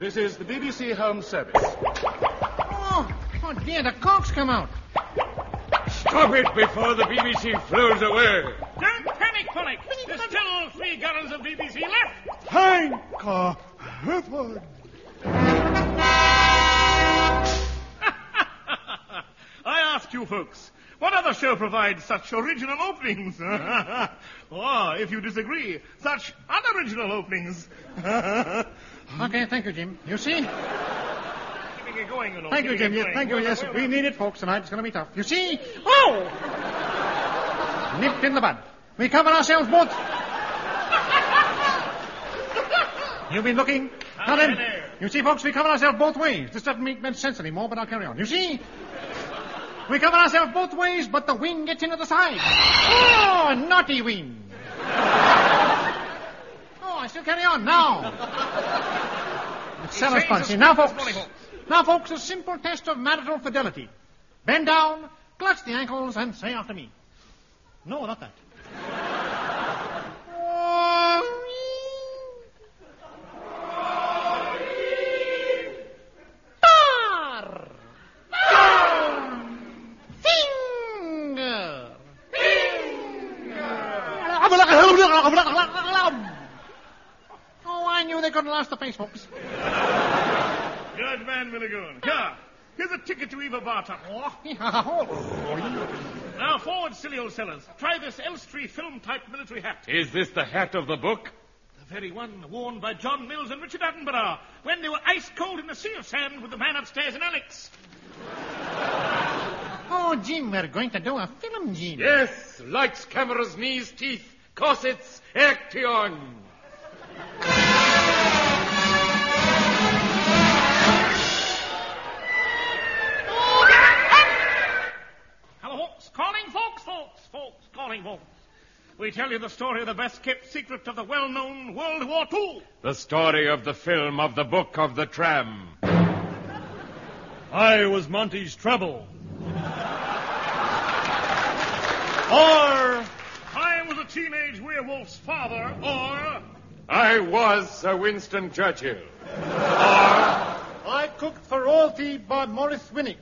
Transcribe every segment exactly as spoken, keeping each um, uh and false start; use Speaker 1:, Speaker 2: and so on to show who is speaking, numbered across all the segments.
Speaker 1: This is the B B C Home Service.
Speaker 2: Oh, oh dear, the cork's come out.
Speaker 3: Stop it before the B B C flows away.
Speaker 4: Don't panic, Pollock. There's still three gallons of B B C left.
Speaker 5: Thank uh, heaven.
Speaker 4: I ask you folks, what other show provides such original openings? Or, if you disagree, such unoriginal openings?
Speaker 2: Okay, thank you, Jim. You see?
Speaker 4: Keeping it going, you know.
Speaker 2: Thank you,
Speaker 4: keeping
Speaker 2: Jim.
Speaker 4: it
Speaker 2: Yes,
Speaker 4: going.
Speaker 2: thank you.
Speaker 4: Well,
Speaker 2: Yes,
Speaker 4: well,
Speaker 2: we
Speaker 4: well.
Speaker 2: need it, folks, tonight. It's going to be tough. You see? Oh! Nipped in the bud. We cover ourselves both. You've been looking. Now then, you see, folks, we cover ourselves both ways. This doesn't make much sense anymore, but I'll carry on. You see? We cover ourselves both ways, but the wind gets into the side. Oh, naughty wind. Oh, I still carry on now. It's seller's policy. Now, folks. Now, folks, a simple test of marital fidelity. Bend down, clutch the ankles, and say after me. No, not that. Tar. Finger. Oh, I knew they couldn't last the pace, folks.
Speaker 4: Good man, Milligoon. Here, here's a ticket to Eva Barton. Now, forward, silly old sellers. Try this Elstree film-type military hat.
Speaker 3: Is this the hat of the book?
Speaker 4: The very one worn by John Mills and Richard Attenborough when they were ice-cold in the sea of sand with the man upstairs in Alex.
Speaker 2: Oh, Jim, we're going to do a film, Jim.
Speaker 3: Yes, lights, cameras, knees, teeth, corsets, action.
Speaker 4: Hello, folks. Calling folks, folks, folks, calling folks. We tell you the story of the best-kept secret of the well-known World War Two.
Speaker 3: The story of the film of the book of the tram.
Speaker 5: I was Monty's treble. Or
Speaker 4: I was a teenage werewolf's father, or...
Speaker 3: I was Sir Winston Churchill.
Speaker 2: I cooked for royalty by Morris Winnick.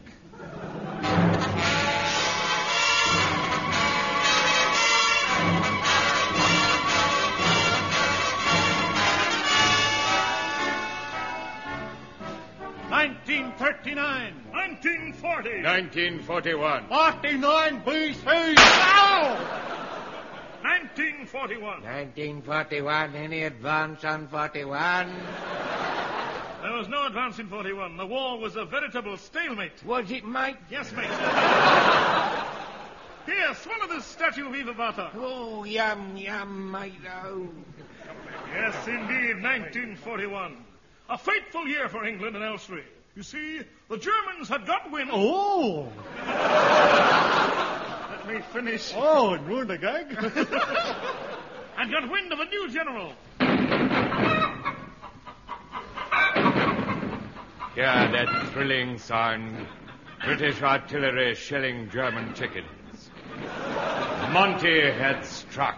Speaker 2: nineteen thirty-nine.
Speaker 4: nineteen forty.
Speaker 3: nineteen forty-one.
Speaker 2: forty-nine B C. Ow!
Speaker 4: nineteen forty-one.
Speaker 6: nineteen forty-one, any advance on forty-one?
Speaker 4: There was no advance in forty-one. The war was a veritable stalemate.
Speaker 6: Was it, Mike?
Speaker 4: Yes, mate. Here, swallow this statue of Eva Barton.
Speaker 6: Oh, yum, yum, Mike, oh.
Speaker 4: Yes, indeed, nineteen forty-one. A fateful year for England and Elstree. You see, the Germans had got wind...
Speaker 5: oh,
Speaker 4: Let me finish.
Speaker 5: oh, ruined the gag.
Speaker 4: And got wind of a new general.
Speaker 3: Hear that thrilling sound. British artillery shelling German chickens. Monty had struck.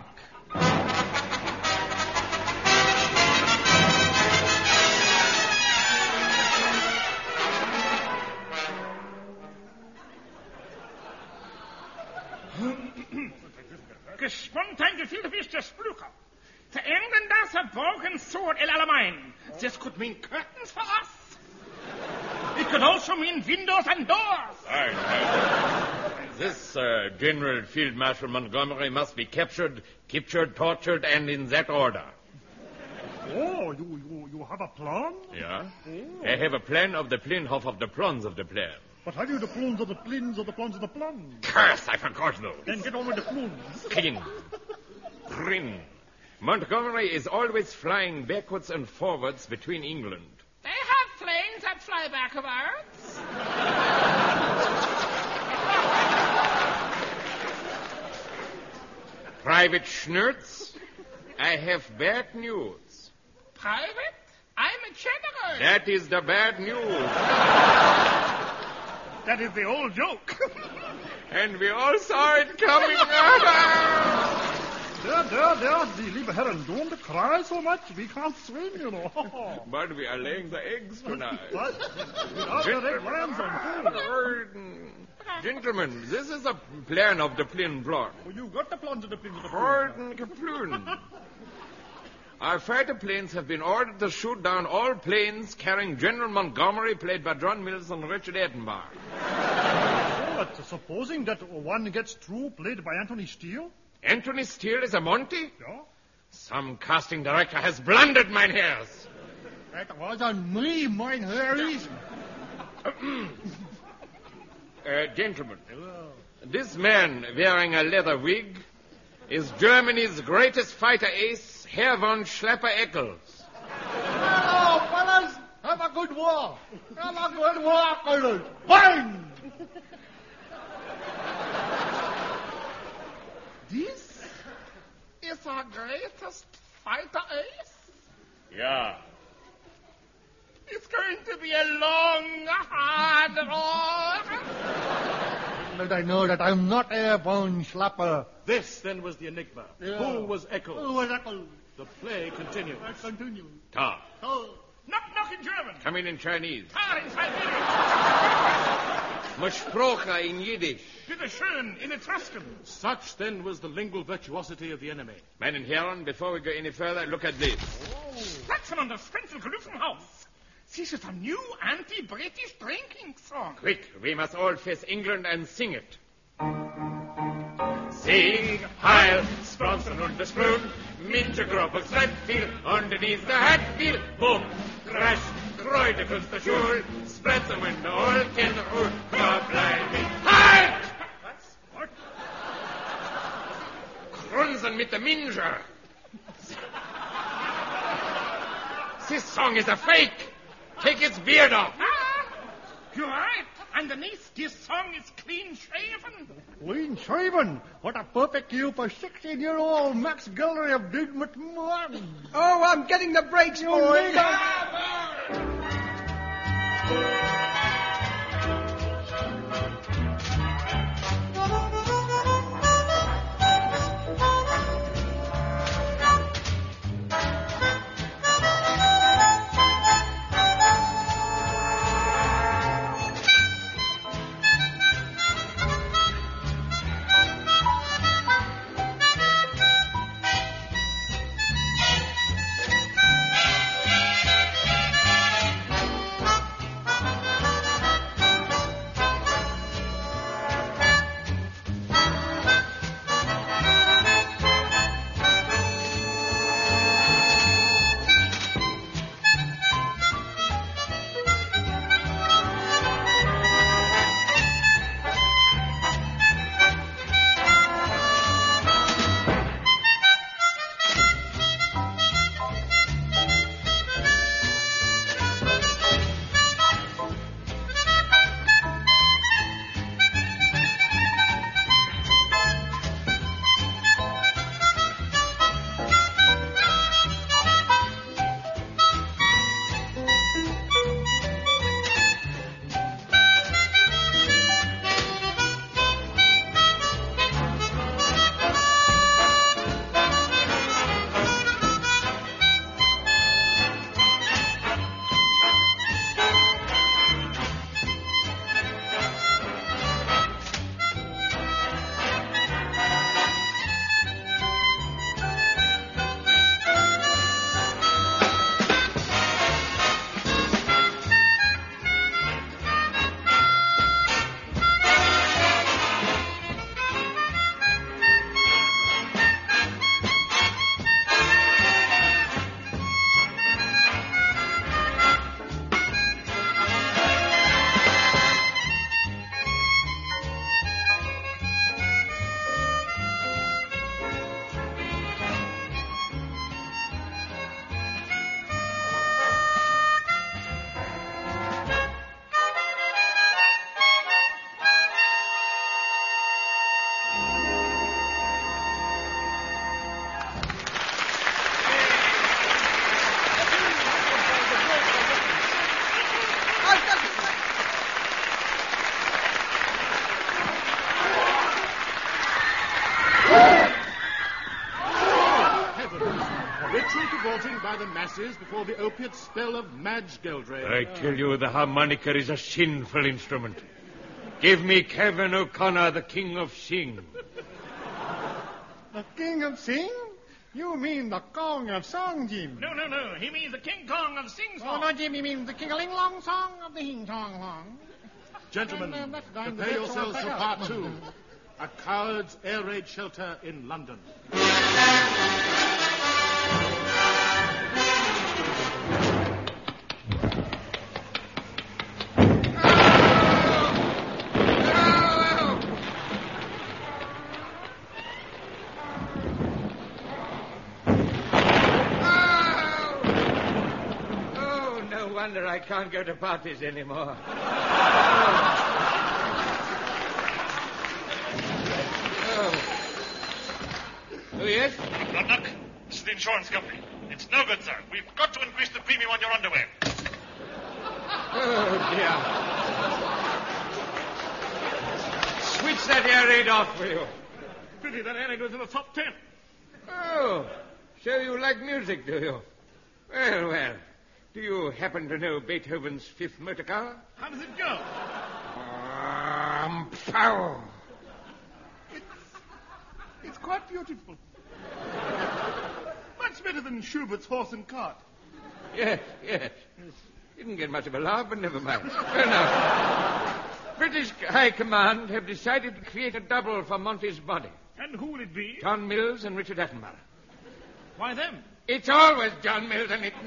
Speaker 4: Gespontan gefiel der Splucher. The Engländer have broken sword el Allemagne. This could mean curtains for us. It could also mean windows and doors.
Speaker 3: Aye, aye. This uh, General Field Marshal Montgomery must be captured, captured, tortured, and in that order.
Speaker 5: Oh, you, you, you have a plan?
Speaker 3: Yeah? I have a plan of the Plinhof of the plans of the plan.
Speaker 5: But have you the plumes of the plins or the plans of the plum?
Speaker 3: Curse, I forgot those.
Speaker 5: Then get on with the plumes.
Speaker 3: Pin. Prin. Montgomery is always flying backwards and forwards between England.
Speaker 4: They have planes that fly backwards.
Speaker 3: Private Schnurz, I have bad news.
Speaker 4: Private? I'm a general.
Speaker 3: That is the bad news.
Speaker 4: That is the old joke.
Speaker 3: And we all saw it coming.
Speaker 5: There, there, there, the liebe Herren, don't cry so much. We can't swim, you know.
Speaker 3: But we are laying the eggs tonight.
Speaker 5: What? Without the red lambs on
Speaker 3: Gentlemen, Gentlemen, this is the plan of the plane plot.
Speaker 5: Oh, you got the plans of the plans of the
Speaker 3: Gordon Kaploon. Our fighter planes have been ordered to shoot down all planes carrying General Montgomery, played by John Mills and Richard Attenborough.
Speaker 5: But supposing that one gets through, played by Anthony Steele?
Speaker 3: Anthony Steele is a Monty?
Speaker 5: Yeah.
Speaker 3: Some casting director has blundered, mein Herrs.
Speaker 2: That wasn't me, mein Herries.
Speaker 3: Uh, gentlemen, this man wearing a leather wig is Germany's greatest fighter ace, Herr von Schlepper-Eccles.
Speaker 2: Hello, fellas. Have a good war. Have a good war, fellas. Bang!
Speaker 4: This is our greatest fighter ace?
Speaker 3: Yeah.
Speaker 4: It's going to be a long, hard war.
Speaker 2: But I know that I'm not a von Schlapper.
Speaker 1: This, then, was the enigma.
Speaker 2: Yeah.
Speaker 1: Who was Eccles?
Speaker 2: Who was Eccles?
Speaker 1: The play continues.
Speaker 2: Let's continue.
Speaker 3: Ta.
Speaker 2: Oh.
Speaker 4: Knock, knock in German.
Speaker 3: Come in in Chinese.
Speaker 4: Tar in Siberian.
Speaker 3: Mashprocha in Yiddish.
Speaker 4: Bitte schön in Etruscan.
Speaker 1: Such, then, was the lingual virtuosity of the enemy.
Speaker 3: Meine Herren, before we go any further, look at this.
Speaker 4: Platzen on the Spencer House. This is a new anti-British drinking song.
Speaker 3: Quick, we must all face England and sing it. Sing Heil, Spronson und das Blut, Minche Groppels viel, underneath the hat viel, boom, crash, Kräuter kunst der Schul, Spretzen when the old can root, verbleiben. Halt!
Speaker 4: What?
Speaker 3: Grunzen mit der Minge. This song is a fake. Take its beard off.
Speaker 4: Ah, you're right. Underneath, this song is clean-shaven.
Speaker 2: Clean shaven. What a perfect cue for sixteen-year-old Max Guillory of Digmont Martin.
Speaker 7: Oh, I'm getting the brakes, boys.
Speaker 1: by the masses before the opiate spell of Madge Geldrake.
Speaker 3: I tell you, the harmonica is a sinful instrument. Give me Kevin O'Connor, the king of sing.
Speaker 2: The king of sing? You mean the Kong of song, Jim?
Speaker 4: No, no, no. He means the King Kong of sing
Speaker 2: Oh,
Speaker 4: song.
Speaker 2: no, Jim, he means the king-a-ling-long song of the hing-tong-long.
Speaker 1: Gentlemen,
Speaker 2: And, uh, that's going to
Speaker 1: prepare
Speaker 2: be
Speaker 1: yourselves
Speaker 2: all
Speaker 1: for
Speaker 2: back
Speaker 1: part
Speaker 2: up.
Speaker 1: two. A coward's air raid shelter in London.
Speaker 6: Oh, no wonder I can't go to parties anymore. Oh. Oh, yes?
Speaker 8: Ruddock, this is the insurance company. It's no good, sir. We've got to increase the premium on your underwear.
Speaker 6: Oh, dear. Switch that air raid off, will you?
Speaker 4: Pity that Annie goes in the top ten.
Speaker 6: Oh, so you like music, do you? Well, well. Do you happen to know Beethoven's Fifth Motor Car?
Speaker 4: How does it go?
Speaker 6: Um, pow.
Speaker 5: It's quite beautiful. Much better than Schubert's Horse and Cart.
Speaker 6: Yes, yes. Didn't get much of a laugh, but never mind. Well, now, British High Command have decided to create a double for Monty's body.
Speaker 4: And who will it be?
Speaker 6: John Mills and Richard Attenborough.
Speaker 4: Why them?
Speaker 6: It's always John Mills and it.
Speaker 2: Wait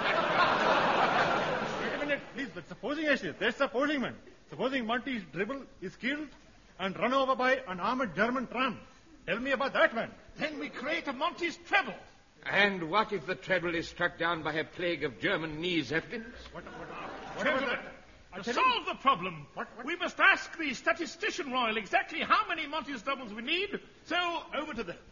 Speaker 2: a minute, please, but supposing I say, there's supposing, man. Supposing Monty's dribble is killed and run over by an armored German tram. Tell me about that, man.
Speaker 4: Then we create a Monty's treble.
Speaker 6: And what if the treble is struck down by a plague of German knee zeppelins?
Speaker 2: What, what, what
Speaker 4: Gentlemen,
Speaker 2: about that? I
Speaker 4: to
Speaker 2: tell
Speaker 4: solve
Speaker 2: you-
Speaker 4: the problem,
Speaker 2: What- what-
Speaker 4: we must ask the statistician royal exactly how many Monty's doubles we need. So, over to them.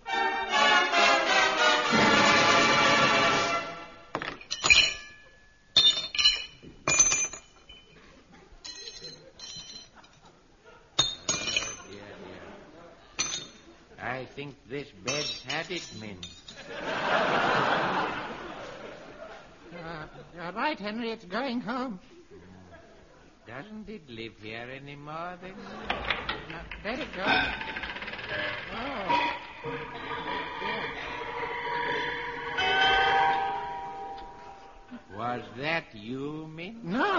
Speaker 6: I think this bed's had it, Min.
Speaker 2: Uh, you're right, Henry. It's going home.
Speaker 6: Doesn't it live here anymore, then?
Speaker 2: Now, there it goes. Oh.
Speaker 6: Was that you, Min?
Speaker 2: No.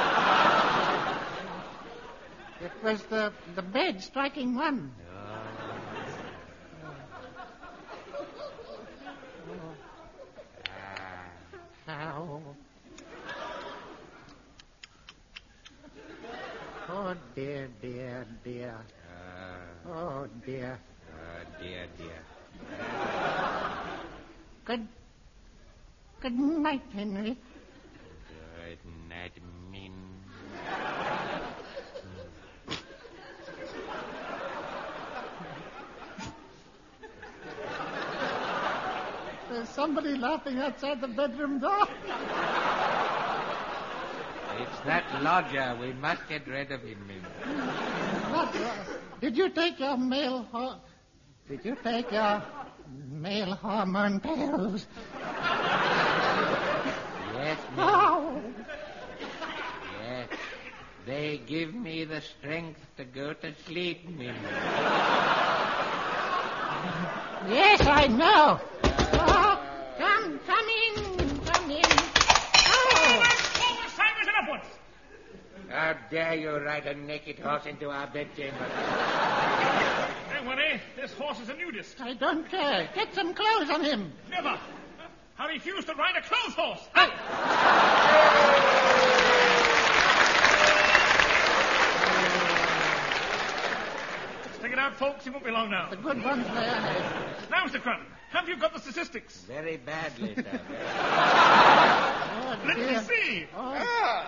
Speaker 2: It was the, the bed striking one. Ow. Oh, dear, dear, dear.
Speaker 6: Uh,
Speaker 2: Oh, dear.
Speaker 6: oh, dear, dear.
Speaker 2: Good, good night, Henry.
Speaker 6: Good night, Min.
Speaker 2: There's somebody laughing outside the bedroom door.
Speaker 6: It's that lodger. We must get rid of him, Min.
Speaker 2: What, uh, did you take your male ho- Did you take your male hormone pills?
Speaker 6: Yes, Min.
Speaker 2: Oh.
Speaker 6: Yes. They give me the strength to go to sleep, Min.
Speaker 2: Yes, I know. Oh, come, come in, come in. Oh.
Speaker 4: Forward, sideways, and upwards.
Speaker 6: How dare you ride a naked horse into our bedchamber?
Speaker 4: Don't worry, this horse is a nudist.
Speaker 2: I don't care. Get some clothes on him.
Speaker 4: Never. I refuse to ride a clothes horse. Stick it out, folks. He won't be long now.
Speaker 2: The good ones there.
Speaker 4: Now, Mister Crumb, have you got the statistics?
Speaker 6: Very badly, sir.
Speaker 2: Oh,
Speaker 4: Let me
Speaker 2: dear.
Speaker 4: see.
Speaker 2: Oh.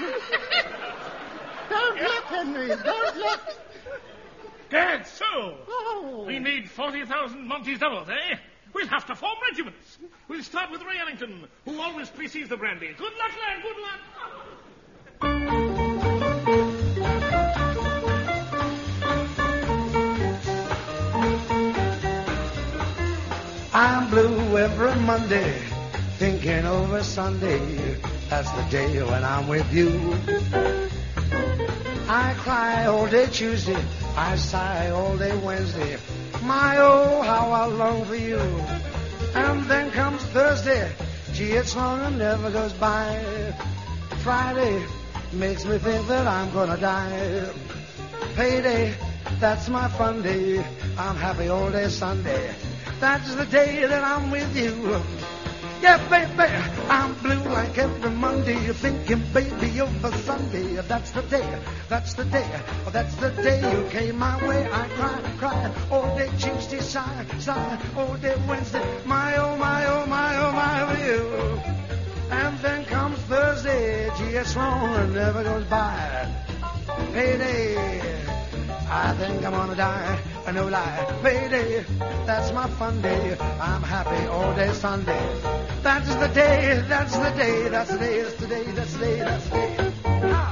Speaker 2: Don't look, Henry. Don't look.
Speaker 4: Good. So,
Speaker 2: Oh.
Speaker 4: we need forty thousand Monty's doubles, eh? We'll have to form regiments. We'll start with Ray Ellington, who always precedes the brandy. Good luck, lad. Good luck.
Speaker 7: I'm blue every Monday,
Speaker 9: thinking over Sunday. That's the day when I'm with you. I cry all day Tuesday, I sigh all day Wednesday. My oh, how I long for you. And then comes Thursday, gee, it's long and never goes by. Friday makes me think that I'm gonna die. Payday, that's my fun day. I'm happy all day Sunday. That's the day that I'm with you. Yeah, baby, I'm blue like every Monday. Thinking, baby, over Sunday. That's the day, that's the day, that's the day you came my way. I cry, cry, all day Tuesday, sigh, sigh, all day Wednesday. My, oh, my, oh, my, oh, my, with you. And then comes Thursday, gee, it's long and never goes by. Payday, I think I'm gonna die, no lie. Payday, that's my fun day. I'm happy all day Sunday. That's the day, that's the day, that's the day, that's the day, that's the day, that's the day. Ah.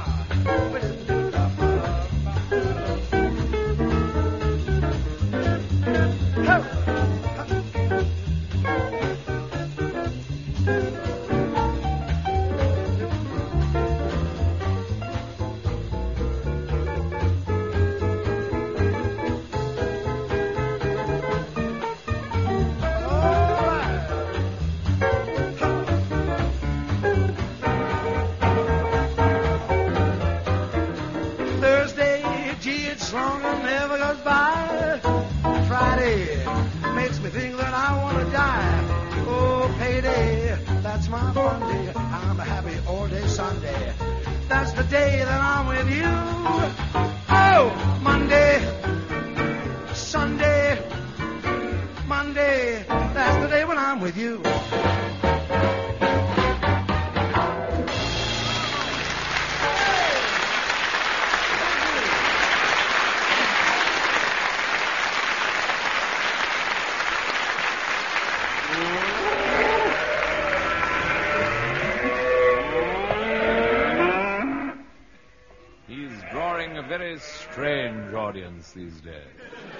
Speaker 6: Strange audience these days.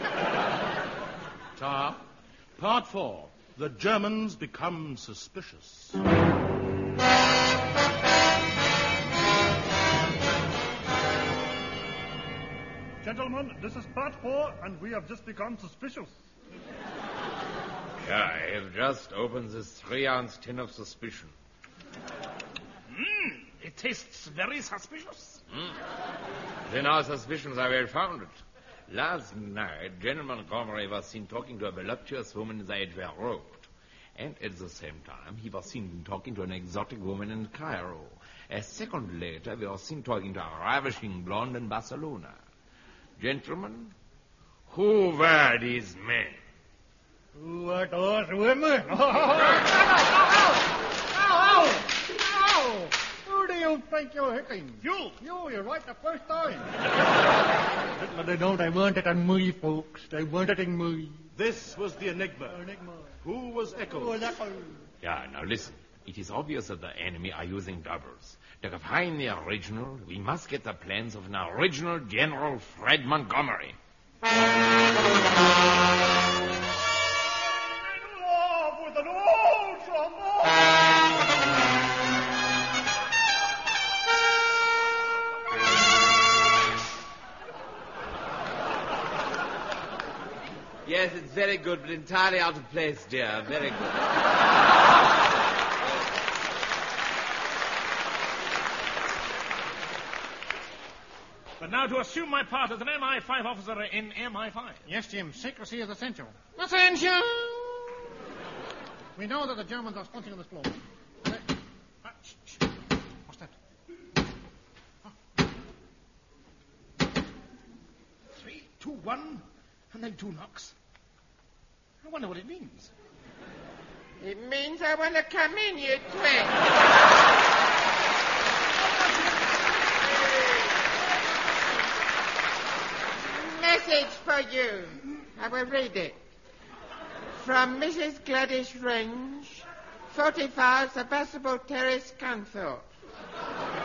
Speaker 1: Tar, part four. The Germans become suspicious.
Speaker 5: Gentlemen, this is part four, and we have just become suspicious.
Speaker 6: Yeah, I have just opened this three-ounce tin of suspicion.
Speaker 4: Mmm, it tastes very suspicious.
Speaker 6: Mm. Then our suspicions are well founded. Last night, General Montgomery was seen talking to a voluptuous woman in the Edgware Road. And at the same time, he was seen talking to an exotic woman in Cairo. A second later, we were seen talking to a ravishing blonde in Barcelona. Gentlemen, who were these men?
Speaker 2: Who were those women? Who do you think you're hitting?
Speaker 4: You!
Speaker 2: You, you're right the first time. Little they know they weren't hitting me, folks. They weren't hitting me.
Speaker 1: This was the enigma.
Speaker 2: Enigma.
Speaker 1: Who was Echo?
Speaker 2: Who was Echo?
Speaker 6: Yeah, now listen. It is obvious that the enemy are using doubles. To find the original, we must get the plans of an original General Fred Montgomery.
Speaker 5: In love with an old trombone.
Speaker 6: Yes, it's very good, but entirely out of place, dear. Very good.
Speaker 4: But now to assume my part as an M I five officer in M I five.
Speaker 2: Yes, Jim. Secrecy is essential. Essential! We know that the Germans are squatting on this floor. They... Ah, shh, shh. What's that? Oh.
Speaker 4: Three, two, one, and then two knocks. I wonder what it means.
Speaker 10: It means I want to come in, you twig. Message for you. I will read it. From Missus Gladys Range, forty-five Sebastopol Terrace, Scunthorpe.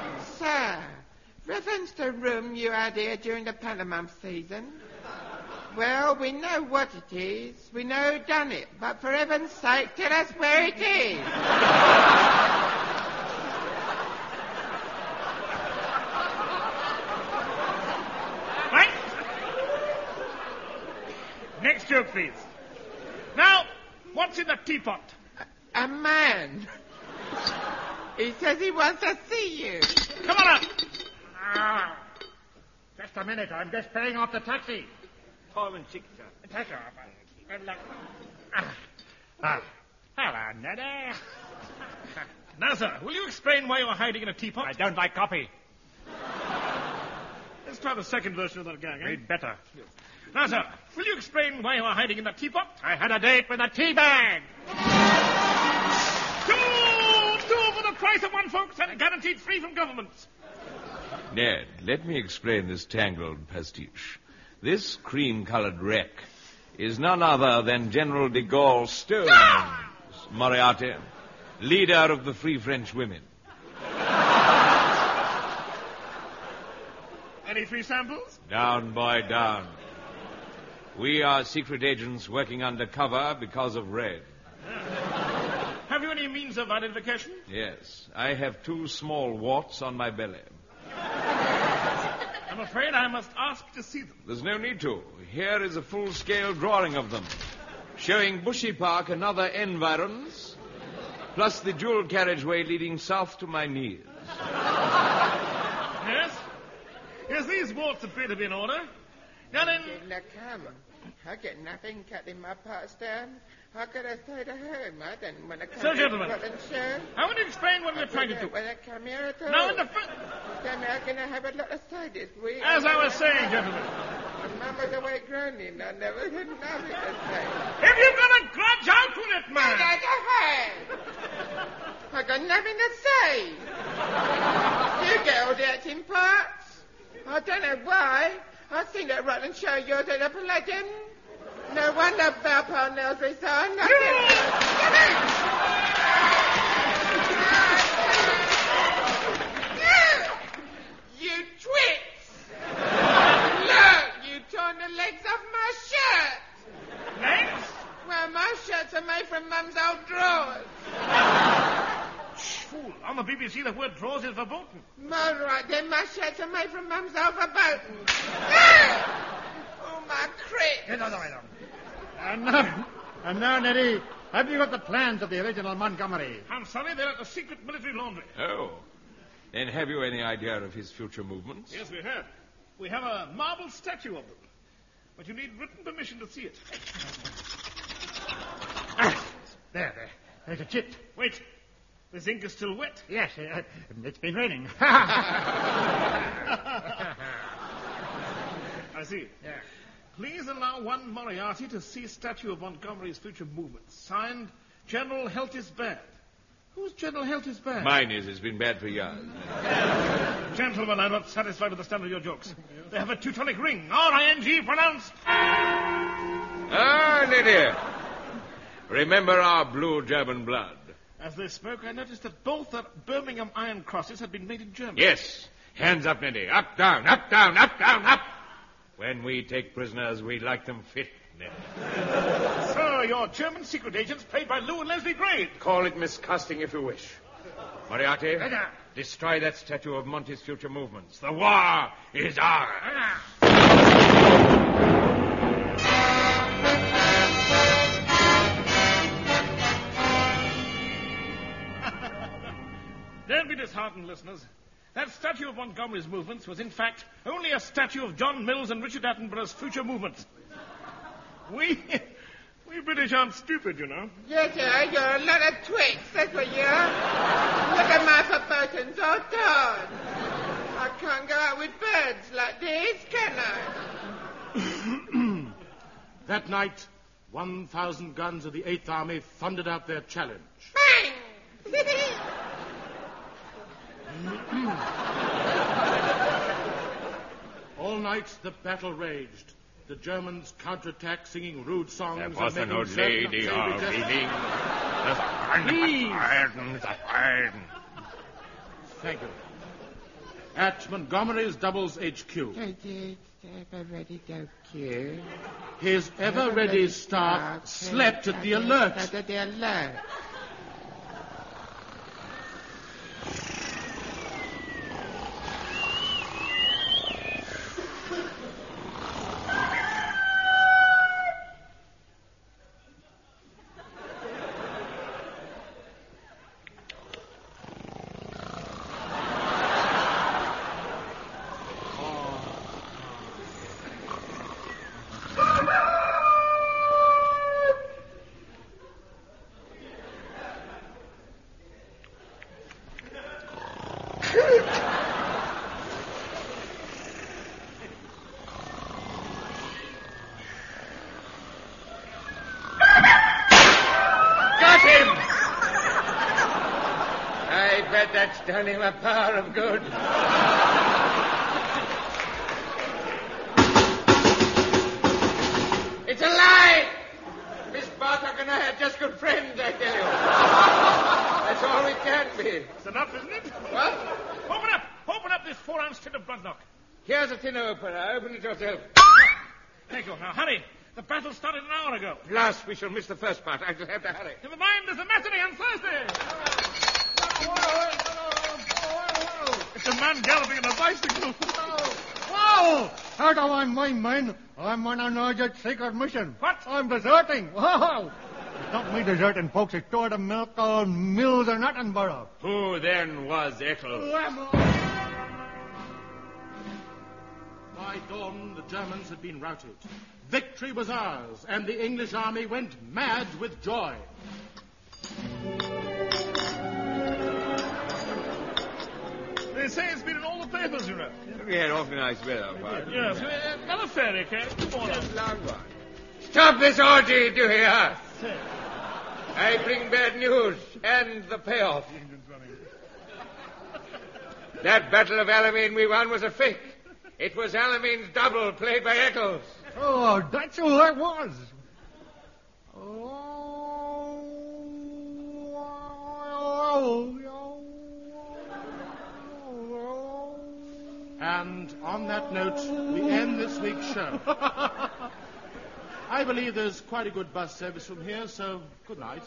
Speaker 10: Sir, reference to room you had here during the Panama season. Well, we know what it is. We know who done it. But for heaven's sake, tell us where it is.
Speaker 4: Right? Next joke, please. Now, what's in the teapot?
Speaker 10: A man. He says he wants to see you.
Speaker 4: Come on up.
Speaker 2: Ah, just a minute. I'm just paying off the taxi.
Speaker 4: Paul and Chick, sir.
Speaker 2: Take her off. Good luck. Ah, ah. Hello, Neddy.
Speaker 4: Now, sir, will you explain why you're hiding in a teapot?
Speaker 2: I don't like copy.
Speaker 4: Let's try the second version of that gag, eh?
Speaker 2: Read better.
Speaker 4: Now, sir, will you explain why you are hiding in that teapot?
Speaker 2: I had a date with a tea bag.
Speaker 4: Two! Two for the price of one, folks, and guaranteed free from governments.
Speaker 6: Ned, let me explain this tangled pastiche. This cream-colored wreck is none other than General de Gaulle Stones, ah! Moriarty, leader of the Free French Women.
Speaker 4: Any free samples?
Speaker 6: Down, boy, down. We are secret agents working undercover because of Red.
Speaker 4: Have you any means of identification?
Speaker 6: Yes, I have two small warts on my belly.
Speaker 4: I'm afraid I must ask to see them.
Speaker 6: There's no need to. Here is a full-scale drawing of them, showing Bushy Park and other environs, plus the jewel carriageway leading south to my knees.
Speaker 4: Yes? Yes, these warts appear to be in order. Now then...
Speaker 10: Look, come. I get nothing cutting my parts down. I gotta stay to home. I don't want to come
Speaker 4: So, gentlemen,
Speaker 10: show.
Speaker 4: I want to explain what we're trying to do.
Speaker 10: When I come here at all.
Speaker 4: Now, in the first...
Speaker 10: Tell me I'm gonna have a lot of say this week.
Speaker 4: As I was saying, gentlemen.
Speaker 10: Mum was away groaning. I never had nothing to say.
Speaker 4: If you've got a grudge, out with it, man.
Speaker 10: I got a hand. I got nothing to say. You get all the acting parts. I don't know why. I've seen that rotten show yours at a legend. No wonder Belle Parnell's resigned. You twits! Look, you torn the legs off my shirt.
Speaker 4: Legs?
Speaker 10: Well, my shirts are made from Mum's old drawers.
Speaker 4: Fool. On the B B C, the word drawers is verboten.
Speaker 10: All right, then my shirts are made from Mum's old verboten. Oh, my crick.
Speaker 2: No, no, no. And now, and now, Neddy, have you got the plans of the original Montgomery?
Speaker 4: I'm sorry, they're at the secret military laundry.
Speaker 6: Oh. Then have you any idea of his future movements?
Speaker 4: Yes, we have. We have a marble statue of them. But you need written permission to see it.
Speaker 2: Ah, there, there. There's a chit.
Speaker 4: Wait. This ink is still wet.
Speaker 2: Yes, uh, it's been raining.
Speaker 4: I see.
Speaker 2: Yeah.
Speaker 4: Please allow one Moriarty to see statue of Montgomery's future movements. Signed, General Heltis Bad. Who's General Heltis Bad?
Speaker 6: Mine is. It's been bad for years.
Speaker 4: Gentlemen, I'm not satisfied with the standard of your jokes. They have a Teutonic ring. R I N G pronounced.
Speaker 6: Ah, Lydia. Remember our blue German blood.
Speaker 4: As they spoke, I noticed that both the Birmingham Iron Crosses had been made in Germany.
Speaker 6: Yes. Hands up, Neddy. Up, down, up, down, up, down, up. When we take prisoners, we like them fit, Neddy.
Speaker 4: So, you're German secret agents played by Lou and Leslie Grade.
Speaker 6: Call it miscasting if you wish. Moriarty, destroy that statue of Monty's future movements. The war is ours.
Speaker 4: Don't be disheartened, listeners. That statue of Montgomery's movements was, in fact, only a statue of John Mills and Richard Attenborough's future movements. We... we British aren't stupid, you know.
Speaker 10: Yes, sir. You're a lot of twits. That's what you are. Look at my forebodings all torn. I can't go out with birds like this, can I?
Speaker 1: That night, one thousand guns of the Eighth Army thundered out their challenge.
Speaker 10: Bang!
Speaker 1: All night the battle raged. The Germans counterattacked, singing rude songs.
Speaker 6: There
Speaker 1: and
Speaker 6: was an
Speaker 1: making
Speaker 6: old
Speaker 1: certain
Speaker 6: lady
Speaker 1: unsavory
Speaker 6: of
Speaker 1: gestures.
Speaker 6: reading. The
Speaker 1: Please.
Speaker 6: pardon, the pardon.
Speaker 1: Thank you. at Montgomery's Doubles H Q.
Speaker 10: Ever-ready H Q.
Speaker 1: His ever-ready staff slept at the alert.
Speaker 10: At the alert. That's done him a power of good. It's a lie! Miss Bartok and I are just good friends, I tell you. That's all we can be.
Speaker 4: It's enough, isn't it?
Speaker 10: What?
Speaker 4: Open up! Open up this four-ounce tin of blood knock.
Speaker 10: Here's a tin opener. Open it yourself.
Speaker 4: Thank you. Now, hurry. The battle started an hour ago.
Speaker 10: Plus, we shall miss the first part. I shall have to hurry.
Speaker 4: Never mind, there's a matinee on Thursday. It's a man galloping on a bicycle.
Speaker 2: Whoa! Out of my mind, man. I'm on an urgent secret mission.
Speaker 4: What?
Speaker 2: I'm deserting. Whoa! It's not me deserting, folks. It's two of the milk on Mills and Attenborough.
Speaker 6: Who then was Ethel?
Speaker 1: By dawn, the Germans had been routed. Victory was ours, and the English army went mad with joy.
Speaker 4: They say it's been in all the papers, you know.
Speaker 6: We had awfully nice weather, Father.
Speaker 4: Yes, uh, another ferry came. Come on.
Speaker 10: Just long one. Stop this orgy, do you hear? I bring bad news and the payoff. That Battle of Alamein we won was a fake. It was Alamein's double played by Eccles.
Speaker 2: Oh, that's who I was.
Speaker 1: And on that note, we end this week's show. I believe there's quite a good bus service from here, so good night.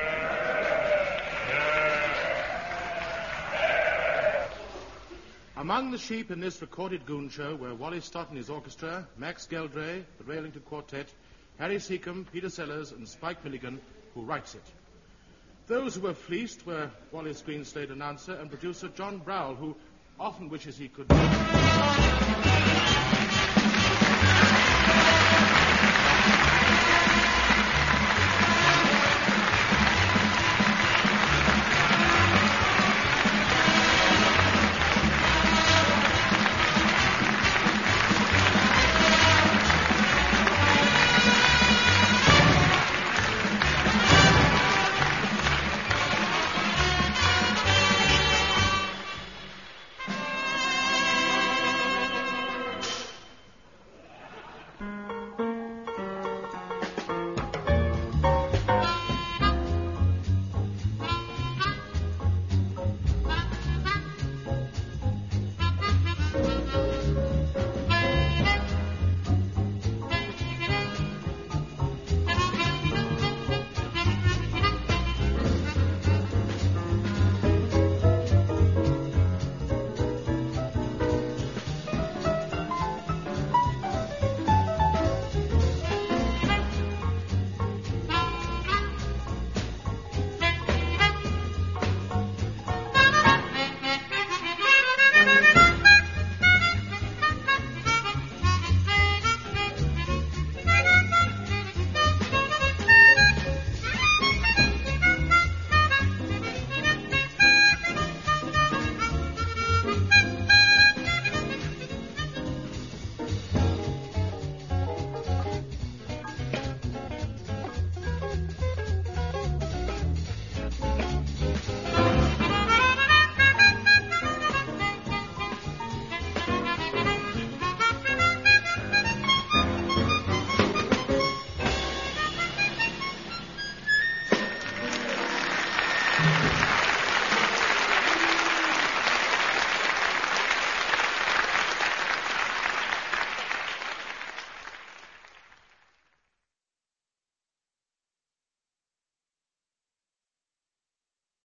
Speaker 1: Among the sheep in this recorded goon show were Wally Stott and his orchestra, Max Geldray, the Railington Quartet, Harry Seacombe, Peter Sellers, and Spike Milligan, who writes it. Those who were fleeced were Wally's Green Slate announcer and producer John Browell, who often wishes he could...